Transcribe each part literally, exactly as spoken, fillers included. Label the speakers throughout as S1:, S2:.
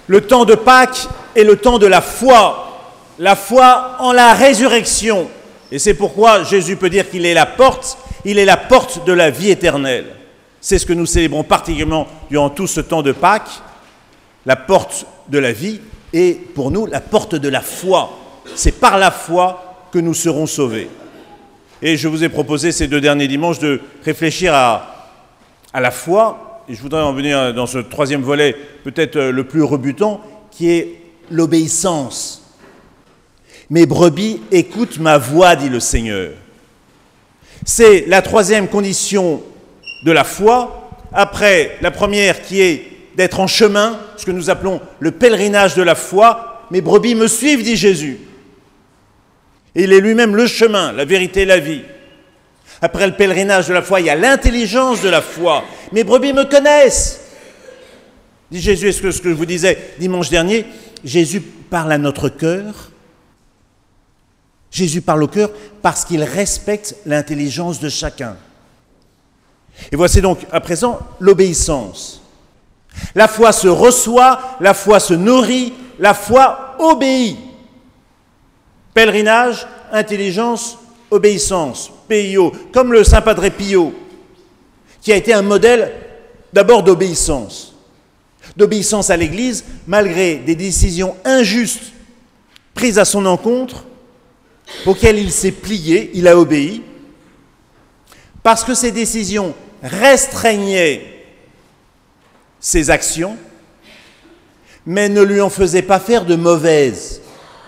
S1: Le temps de Pâques est le temps de la foi, la foi en la résurrection. Et c'est pourquoi Jésus peut dire qu'il est la porte, il est la porte de la vie éternelle. C'est ce que nous célébrons particulièrement durant tout ce temps de Pâques, la porte de la vie et pour nous la porte de la foi. C'est par la foi que nous serons sauvés. Et je vous ai proposé ces deux derniers dimanches de réfléchir à, à la foi. Et je voudrais en venir dans ce troisième volet, peut-être le plus rebutant, qui est l'obéissance. Mes brebis écoutent ma voix, dit le Seigneur. C'est la troisième condition de la foi, après la première qui est d'être en chemin, ce que nous appelons le pèlerinage de la foi. Mes brebis me suivent, dit Jésus. Et il est lui-même le chemin, la vérité et la vie. Après le pèlerinage de la foi, il y a l'intelligence de la foi. Mes brebis me connaissent. Dit Jésus, est-ce que ce que je vous disais dimanche dernier, Jésus parle à notre cœur. Jésus parle au cœur parce qu'il respecte l'intelligence de chacun. Et voici donc à présent l'obéissance. La foi se reçoit, la foi se nourrit, la foi obéit. Pèlerinage, intelligence, obéissance, P I O, comme le Saint Padre Pio, qui a été un modèle d'abord d'obéissance. D'obéissance à l'Église, malgré des décisions injustes prises à son encontre, auxquelles il s'est plié, il a obéi, parce que ces décisions restreignaient ses actions, mais ne lui en faisaient pas faire de mauvaises.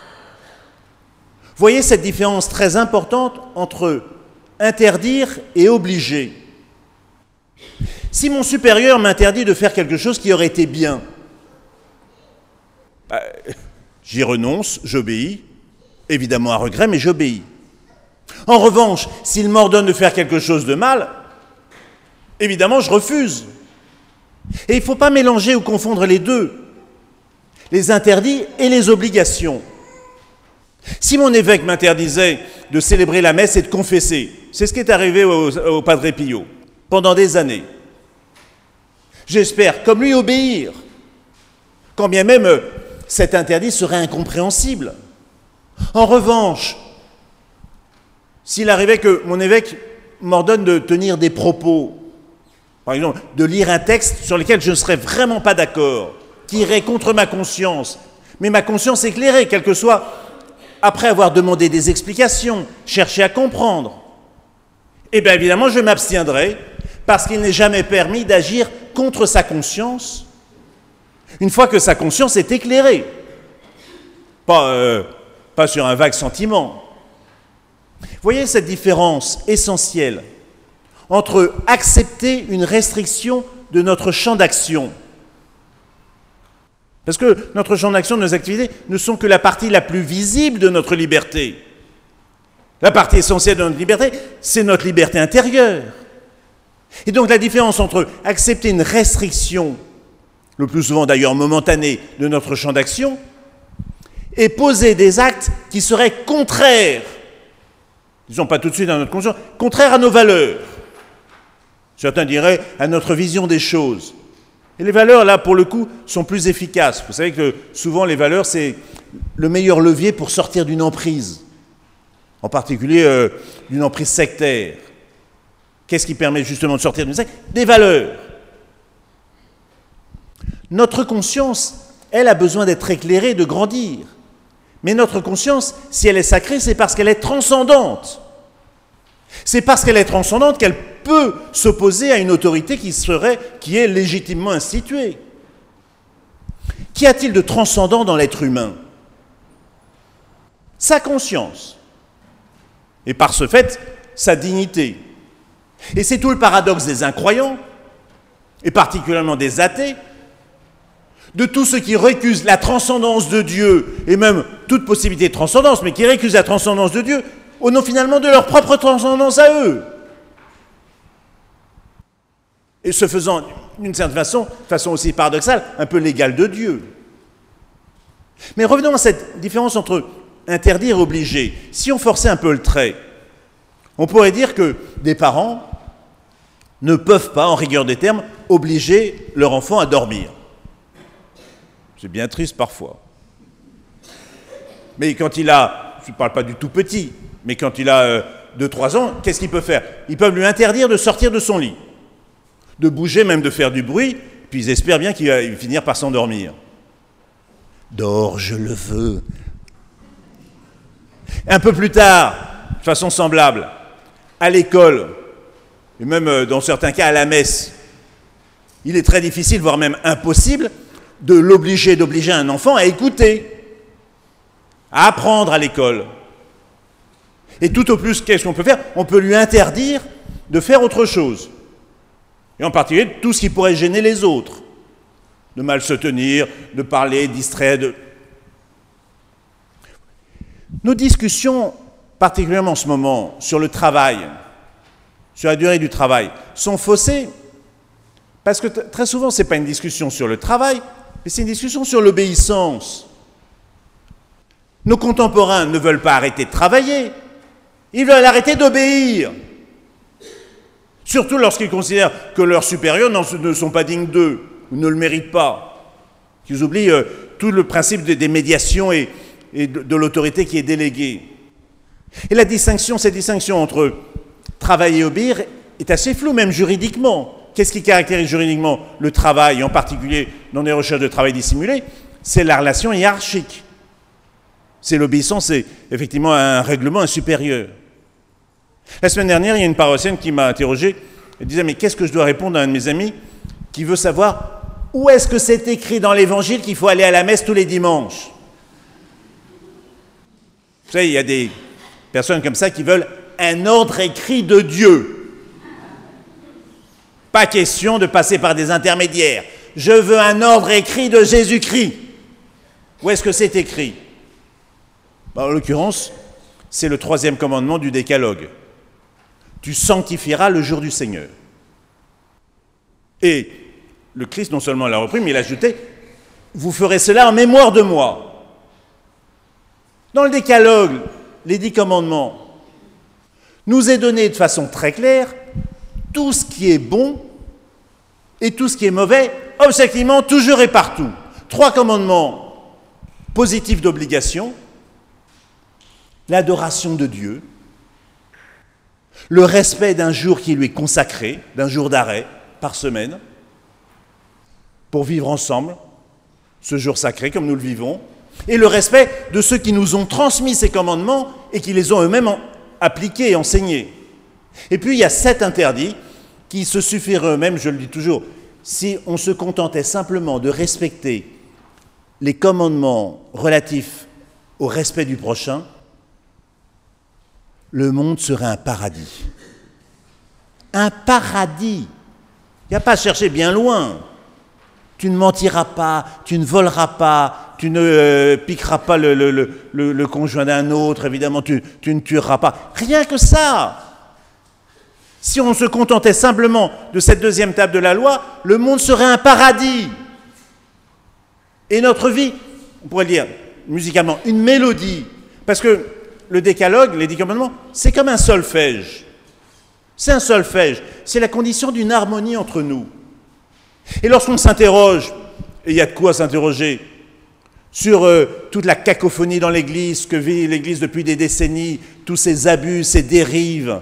S1: Voyez cette différence très importante entre interdire et obliger. Si mon supérieur m'interdit de faire quelque chose qui aurait été bien, bah, j'y renonce, j'obéis, évidemment à regret, mais j'obéis. En revanche, s'il m'ordonne de faire quelque chose de mal, évidemment je refuse. Et il ne faut pas mélanger ou confondre les deux, les interdits et les obligations. Si mon évêque m'interdisait de célébrer la messe et de confesser, c'est ce qui est arrivé au, au Padre Pio pendant des années. J'espère, comme lui, obéir, quand bien même euh, cet interdit serait incompréhensible. En revanche, s'il arrivait que mon évêque m'ordonne de tenir des propos, par exemple, de lire un texte sur lequel je ne serais vraiment pas d'accord, qui irait contre ma conscience, mais ma conscience éclairée, quel que soit, après avoir demandé des explications, cherché à comprendre, eh bien évidemment je m'abstiendrai, parce qu'il n'est jamais permis d'agir contre sa conscience, une fois que sa conscience est éclairée. Pas, euh, pas sur un vague sentiment. Voyez cette différence essentielle entre accepter une restriction de notre champ d'action. Parce que notre champ d'action, nos activités, ne sont que la partie la plus visible de notre liberté. La partie essentielle de notre liberté, c'est notre liberté intérieure. Et donc la différence entre accepter une restriction, le plus souvent d'ailleurs momentanée, de notre champ d'action, et poser des actes qui seraient contraires, disons pas tout de suite à notre conscience, contraires à nos valeurs. Certains diraient à notre vision des choses. Et les valeurs, là, pour le coup, sont plus efficaces. Vous savez que souvent, les valeurs, c'est le meilleur levier pour sortir d'une emprise, en particulier euh, d'une emprise sectaire. Qu'est-ce qui permet justement de sortir d'une secte ? Des valeurs. Notre conscience, elle a besoin d'être éclairée, de grandir. Mais notre conscience, si elle est sacrée, c'est parce qu'elle est transcendante. C'est parce qu'elle est transcendante qu'elle peut s'opposer à une autorité qui serait, qui est légitimement instituée. Qu'y a-t-il de transcendant dans l'être humain ? Sa conscience. Et par ce fait, sa dignité. Et c'est tout le paradoxe des incroyants, et particulièrement des athées, de tous ceux qui récusent la transcendance de Dieu, et même toute possibilité de transcendance, mais qui récusent la transcendance de Dieu, au nom finalement de leur propre transcendance à eux. Et se faisant, d'une certaine façon, de façon aussi paradoxale, un peu l'égal de Dieu. Mais revenons à cette différence entre interdire et obliger. Si on forçait un peu le trait, on pourrait dire que des parents ne peuvent pas, en rigueur des termes, obliger leur enfant à dormir. C'est bien triste parfois. Mais quand il a, je ne parle pas du tout petit, mais quand il a euh, deux trois ans, qu'est-ce qu'il peut faire? Ils peuvent lui interdire de sortir de son lit, de bouger, même de faire du bruit, puis ils espèrent bien qu'il va finir par s'endormir. Dors, je le veux. Un peu plus tard, de façon semblable, à l'école, et même dans certains cas à la messe, il est très difficile, voire même impossible, de l'obliger, d'obliger un enfant à écouter, à apprendre à l'école. Et tout au plus, qu'est-ce qu'on peut faire? On peut lui interdire de faire autre chose. Et en particulier, tout ce qui pourrait gêner les autres. De mal se tenir, de parler, distraire. De... Nos discussions, particulièrement en ce moment, sur le travail, sur la durée du travail, sont faussées parce que t- très souvent, ce n'est pas une discussion sur le travail, mais c'est une discussion sur l'obéissance. Nos contemporains ne veulent pas arrêter de travailler, ils veulent arrêter d'obéir. Surtout lorsqu'ils considèrent que leurs supérieurs ne sont pas dignes d'eux, ou ne le méritent pas. Qu'ils oublient euh, tout le principe des, des médiations et, et de, de l'autorité qui est déléguée. Et la distinction, cette distinction entre travail et obéir est assez floue, même juridiquement. Qu'est-ce qui caractérise juridiquement le travail, en particulier dans les recherches de travail dissimulé? C'est la relation hiérarchique. C'est l'obéissance, c'est effectivement un règlement, un supérieur. La semaine dernière, il y a une paroissienne qui m'a interrogé. Elle disait, mais qu'est-ce que je dois répondre à un de mes amis qui veut savoir où est-ce que c'est écrit dans l'Évangile qu'il faut aller à la messe tous les dimanches? Vous savez, il y a des personnes comme ça qui veulent un ordre écrit de Dieu. Pas question de passer par des intermédiaires. Je veux un ordre écrit de Jésus-Christ. Où est-ce que c'est écrit? Ben, en l'occurrence, c'est le troisième commandement du décalogue. Tu sanctifieras le jour du Seigneur. Et le Christ non seulement l'a repris, mais il a ajouté, vous ferez cela en mémoire de moi. Dans le décalogue, les dix commandements, nous est donné de façon très claire tout ce qui est bon et tout ce qui est mauvais, objectivement, toujours et partout. Trois commandements positifs d'obligation, l'adoration de Dieu, le respect d'un jour qui lui est consacré, d'un jour d'arrêt par semaine, pour vivre ensemble ce jour sacré comme nous le vivons, et le respect de ceux qui nous ont transmis ces commandements et qui les ont eux-mêmes appliqués et enseignés. Et puis il y a sept interdits qui se suffiraient eux-mêmes, je le dis toujours, si on se contentait simplement de respecter les commandements relatifs au respect du prochain, le monde serait un paradis. Un paradis. Il n'y a pas à chercher bien loin. Tu ne mentiras pas, tu ne voleras pas, tu ne euh, piqueras pas le, le, le, le, le conjoint d'un autre, évidemment, tu, tu ne tueras pas. Rien que ça. Si on se contentait simplement de cette deuxième table de la loi, le monde serait un paradis. Et notre vie, on pourrait dire musicalement, une mélodie. Parce que le décalogue, les dix commandements, c'est comme un solfège. C'est un solfège. C'est la condition d'une harmonie entre nous. Et lorsqu'on s'interroge, et il y a de quoi s'interroger, sur euh, toute la cacophonie dans l'Église, que vit l'Église depuis des décennies, tous ces abus, ces dérives,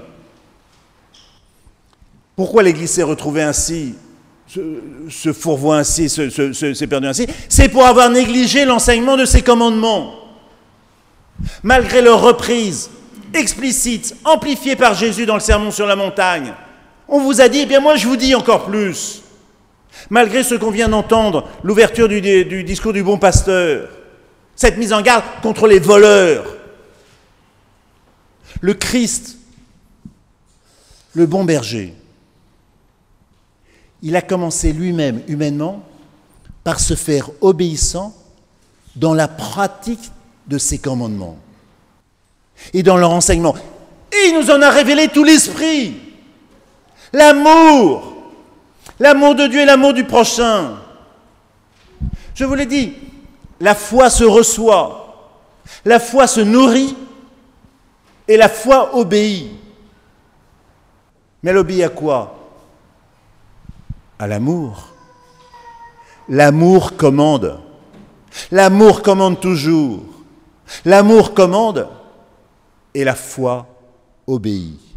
S1: pourquoi l'Église s'est retrouvée ainsi, se, se fourvoie ainsi, se, se, se, s'est perdue ainsi? C'est pour avoir négligé l'enseignement de ses commandements. Malgré leur reprise explicite, amplifiée par Jésus dans le Sermon sur la montagne, on vous a dit, eh bien moi je vous dis encore plus. Malgré ce qu'on vient d'entendre, l'ouverture du, du discours du bon pasteur, cette mise en garde contre les voleurs, le Christ, le bon berger, il a commencé lui-même, humainement, par se faire obéissant dans la pratique de ses commandements et dans leur enseignement. Et il nous en a révélé tout l'esprit, l'amour, l'amour de Dieu et l'amour du prochain. Je vous l'ai dit, la foi se reçoit, la foi se nourrit et la foi obéit. Mais elle obéit à quoi? À l'amour. L'amour commande. L'amour commande toujours. L'amour commande et la foi obéit.